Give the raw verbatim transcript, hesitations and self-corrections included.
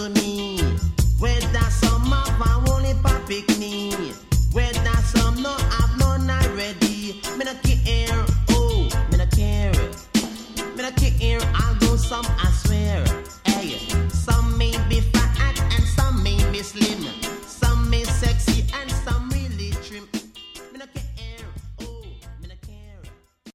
to me. Whether some have a only pick me. Whether some no have none already. Me no care, oh, me no care. Me no care, I'll do some